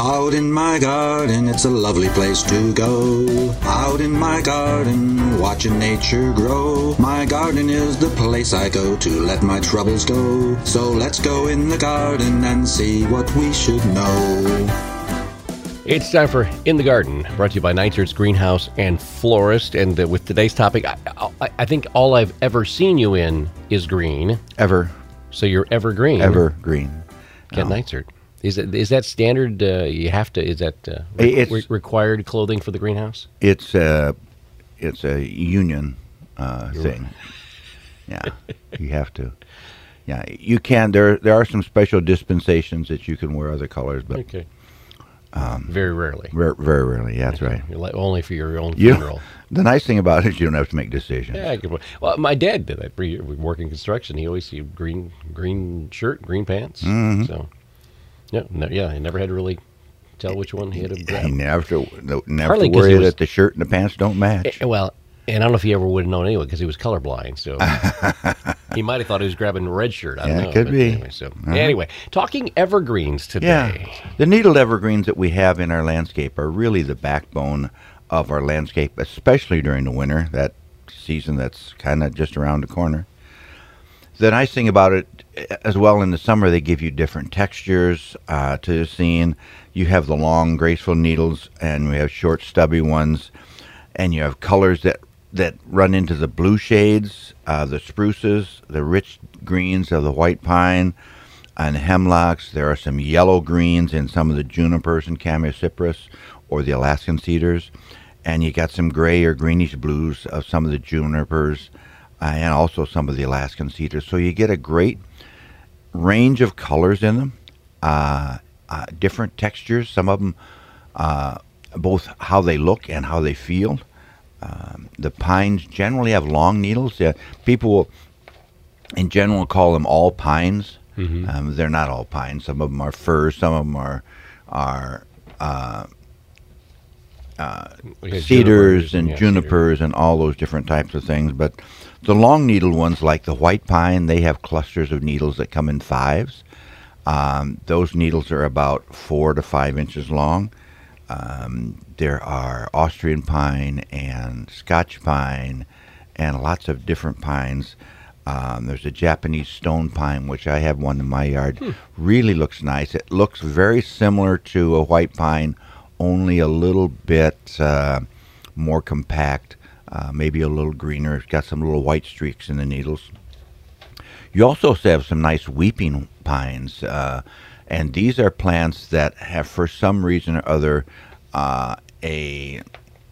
Out in my garden, it's a lovely place to go. Out in my garden, watching nature grow. My garden is the place I go to let my troubles go. So let's go in the garden and see what we should know. It's time for In the Garden, brought to you by Neitzert's Greenhouse and Florist. And with today's topic, I think all I've ever seen you in is green. Ever. So you're evergreen. Evergreen. Ken Neitzert. Is that standard? You have to. Is that required clothing for the greenhouse? It's a union thing. Yeah, you have to. Yeah, you can. There are some special dispensations that you can wear other colors, but okay. Very rarely. Very rarely. Yeah, that's right. Only for your own funeral. The nice thing about it is you don't have to make decisions. Yeah, good point. Well, my dad did that. Working construction, he always see green shirt, green pants. Mm-hmm. So. Yeah, he never had to really tell which one he had to grab. He never to worry that the shirt and the pants don't match. Well, and I don't know if he ever would have known anyway because he was colorblind. So he might have thought he was grabbing a red shirt. I don't know. It could be. Anyway, talking evergreens today. Yeah, the needled evergreens that we have in our landscape are really the backbone of our landscape, especially during the winter, that season that's kind of just around the corner. The nice thing about it as well, in the summer, they give you different textures to the scene. You have the long, graceful needles, and we have short, stubby ones. And you have colors that run into the blue shades, the spruces, the rich greens of the white pine, and hemlocks. There are some yellow greens in some of the junipers and Chamaecyparis, or the Alaskan cedars. And you got some gray or greenish blues of some of the junipers, and also some of the Alaskan cedars. So you get a great range of colors in them, different textures, some of them both how they look and how they feel. The pines generally have long needles. People will, in general, call them all pines. Mm-hmm. They're not all pines. Some of them are firs, some of them are cedars and junipers and all those different types of things. But the long needle ones, like the white pine, they have clusters of needles that come in fives. Those needles are about 4 to 5 inches long. There are Austrian pine and Scotch pine and lots of different pines. There's a Japanese stone pine, which I have one in my yard. Really looks nice. It looks very similar to a white pine, only a little bit more compact. Maybe a little greener. It's got some little white streaks in the needles. You also have some nice weeping pines, and these are plants that have, for some reason or other, a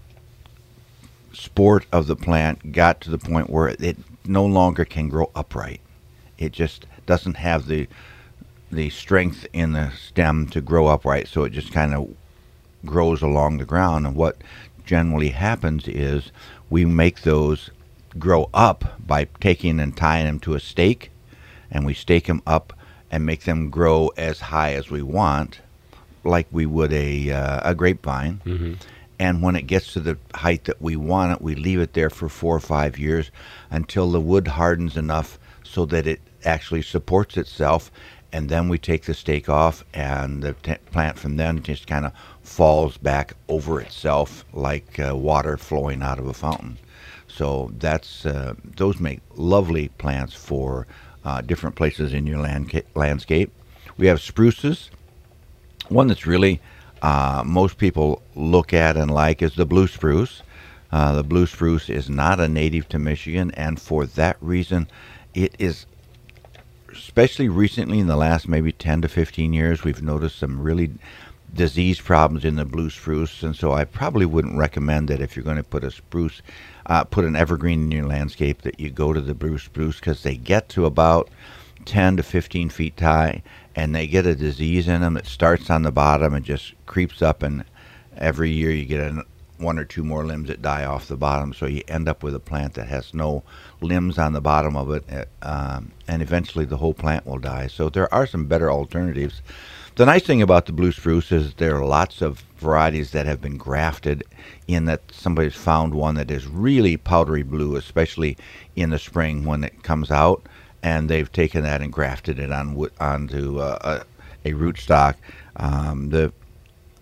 sport of the plant got to the point where it no longer can grow upright. It just doesn't have the strength in the stem to grow upright, so it just kind of grows along the ground. And what generally happens is we make those grow up by taking and tying them to a stake, and we stake them up and make them grow as high as we want, like we would a grapevine. Mm-hmm. And when it gets to the height that we want it, we leave it there for 4 or 5 years until the wood hardens enough so that it actually supports itself, and then we take the stake off, and the plant from then just kind of falls back over itself like water flowing out of a fountain. So that's those make lovely plants for different places in your landscape. We have spruces. One that's really most people look at and like is the blue spruce. The blue spruce is not a native to Michigan, and for that reason, it is, especially recently in the last maybe 10 to 15 years, we've noticed some really disease problems in the blue spruce, and so I probably wouldn't recommend that if you're going to put a spruce, put an evergreen in your landscape, that you go to the blue spruce, because they get to about 10 to 15 feet high, and they get a disease in them. It starts on the bottom and just creeps up, and every year you get 1 or 2 more limbs that die off the bottom, so you end up with a plant that has no limbs on the bottom of it, and eventually the whole plant will die. So there are some better alternatives. The nice thing about the blue spruce is there are lots of varieties that have been grafted in, that somebody's found one that is really powdery blue, especially in the spring when it comes out, and they've taken that and grafted it onto a rootstock.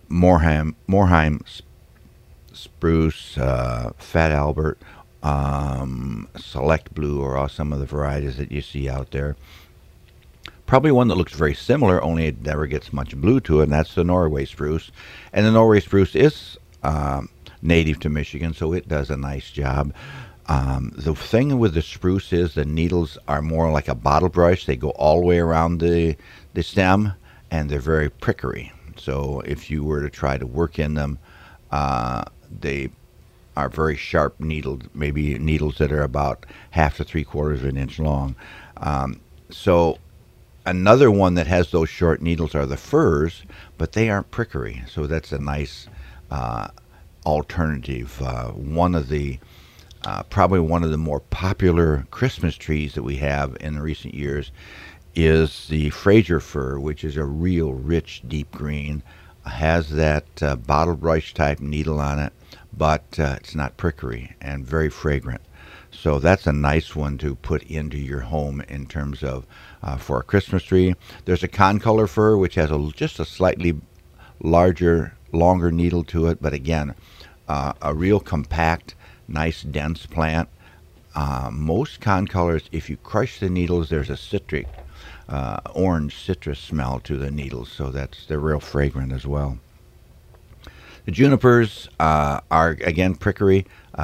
Moorheim spruce, Fat Albert, Select Blue are all some of the varieties that you see out there. Probably one that looks very similar, only it never gets much blue to it, and that's the Norway spruce. And the Norway spruce is native to Michigan, so it does a nice job. The thing with the spruce is the needles are more like a bottle brush. They go all the way around the stem, and they're very prickly. So if you were to try to work in them, they are very sharp needled, maybe needles that are about 1/2 to 3/4 of an inch long. So another one that has those short needles are the firs, but they aren't prickly. So that's a nice alternative. Probably one of the more popular Christmas trees that we have in recent years is the Fraser fir, which is a real rich, deep green. Has that bottle brush type needle on it, but it's not prickly and very fragrant. So that's a nice one to put into your home in terms of for a Christmas tree. There's a concolor fir, which has just a slightly longer needle to it, but again, a real compact, nice, dense plant. Most concolors, if you crush the needles, there's a citric, orange citrus smell to the needles, so they're real fragrant as well. The junipers are, again, prickly,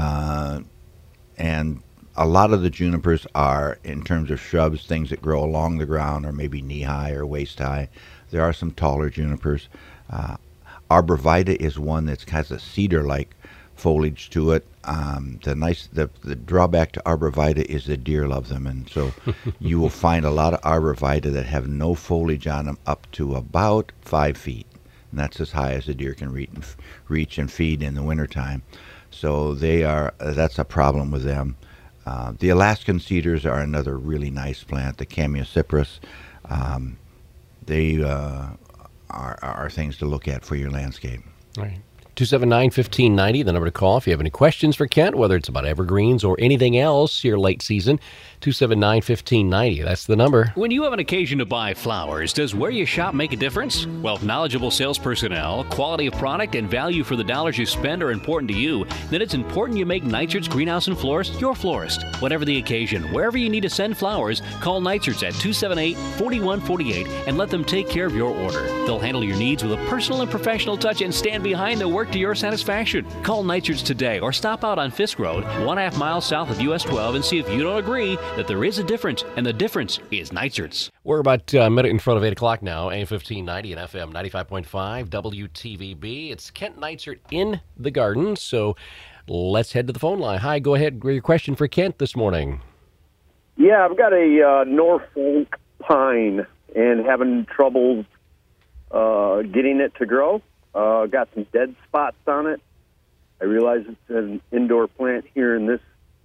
and a lot of the junipers are, in terms of shrubs, things that grow along the ground or maybe knee-high or waist-high. There are some taller junipers. Arborvitae is one that has a cedar-like foliage to it. The drawback to arborvitae is the deer love them, and so you will find a lot of arborvitae that have no foliage on them up to about 5 feet, and that's as high as a deer can reach and feed in the wintertime. So that's a problem with them. The Alaskan cedars are another really nice plant. The Chamaecyparis, they are things to look at for your landscape. All right. 279-1590, the number to call if you have any questions for Kent, whether it's about evergreens or anything else here late season. 279-1590, that's the number. When you have an occasion to buy flowers, does where you shop make a difference? Well, if knowledgeable sales personnel, quality of product, and value for the dollars you spend are important to you, then it's important you make Neichert's Greenhouse and Florist your florist. Whatever the occasion, wherever you need to send flowers, call Neichert's at 278-4148 and let them take care of your order. They'll handle your needs with a personal and professional touch and stand behind the work to your satisfaction. Call Neichert's today or stop out on Fisk Road, 1/2 mile south of US 12, and see if you don't agree that there is a difference, and the difference is Neichert's. We're about a minute in front of 8 o'clock now, AM 1590 and FM 95.5 WTVB. It's Kent Neichert in the garden, so let's head to the phone line. Hi, go ahead with your question for Kent this morning. Yeah, I've got a Norfolk pine and having trouble getting it to grow. Got some dead spots on it. I realize it's an indoor plant here in this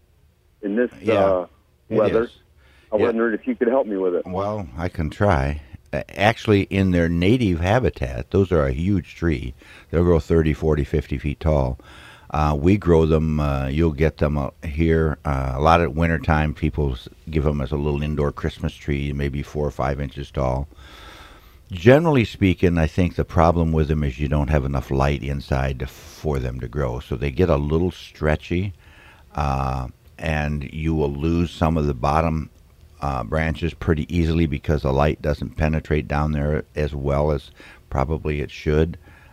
weather. I wondered if you could help me with it. Well, I can try. Actually, in their native habitat, those are a huge tree. They'll grow 30, 40, 50 feet tall. We grow them. You'll get them here. A lot at wintertime, people give them as a little indoor Christmas tree, maybe 4 or 5 inches tall. Generally speaking, I think the problem with them is you don't have enough light inside for them to grow. So they get a little stretchy, and you will lose some of the bottom branches pretty easily because the light doesn't penetrate down there as well as probably it should.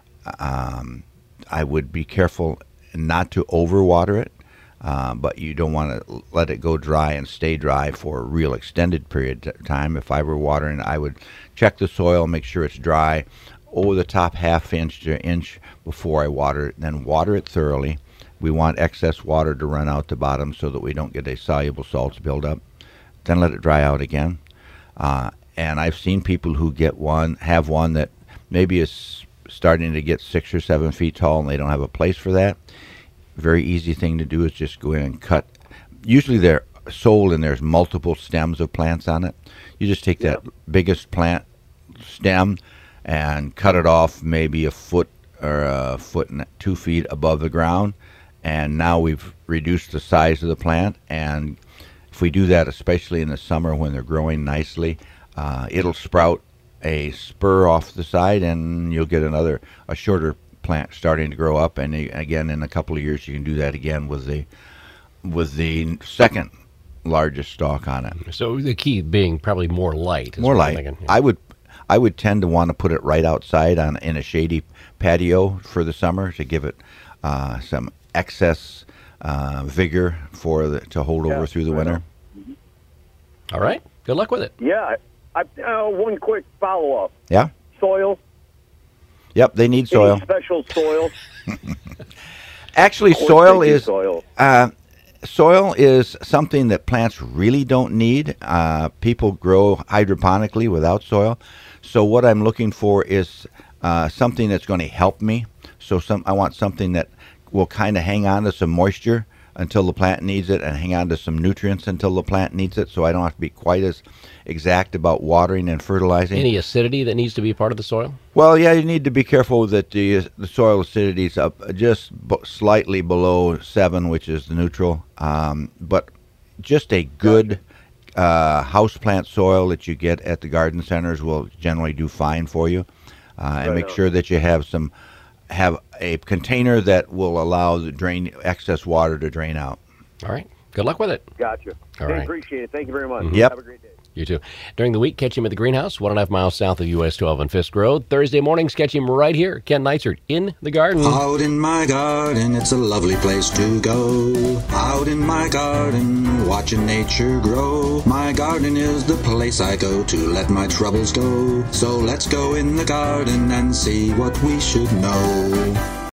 I would be careful not to overwater it, but you don't want to let it go dry and stay dry for a real extended period of time. If I were watering, I would check the soil, make sure it's dry over the top 1/2 inch to inch before I water it, then water it thoroughly. We want excess water to run out the bottom so that we don't get a soluble salts buildup. Then let it dry out again. And I've seen people who have one that maybe is starting to get 6 or 7 feet tall and they don't have a place for that. Very easy thing to do is just go in and cut. Usually they're sold and there's multiple stems of plants on it. You just take that biggest plant stem and cut it off maybe a foot or 2 feet above the ground. And now we've reduced the size of the plant. And if we do that, especially in the summer when they're growing nicely, it'll sprout a spur off the side, and you'll get a shorter plant starting to grow up. And again, in a couple of years, you can do that again with the second largest stalk on it. So the key being probably more light. More light. Yeah. I would tend to want to put it right outside in a shady patio for the summer to give it some excess vigor to hold over through the winter. All right. Good luck with it. Yeah. One quick follow-up. Yeah? Soil? Yep, they need soil. Any special soil? Actually, soil is something that plants really don't need. People grow hydroponically without soil. So what I'm looking for is something that's going to help me. So I want something that will kind of hang on to some moisture until the plant needs it, and hang on to some nutrients until the plant needs it, so I don't have to be quite as exact about watering and fertilizing. Any acidity that needs to be part of the soil? Well, yeah, you need to be careful that the soil acidity is up just slightly below 7, which is the neutral. But just a good houseplant soil that you get at the garden centers will generally do fine for you. And make sure that you have a container that will allow the excess water to drain out. All right. Good luck with it. Gotcha. All right. Appreciate it. Thank you very much. Yep. Have a great day. You too. During the week, catch him at the greenhouse, 1.5 miles south of US 12 on Fisk Road. Thursday mornings, catch him right here. Ken Neitzert in the garden. Out in my garden, it's a lovely place to go. Out in my garden, watching nature grow. My garden is the place I go to let my troubles go. So let's go in the garden and see what we should know.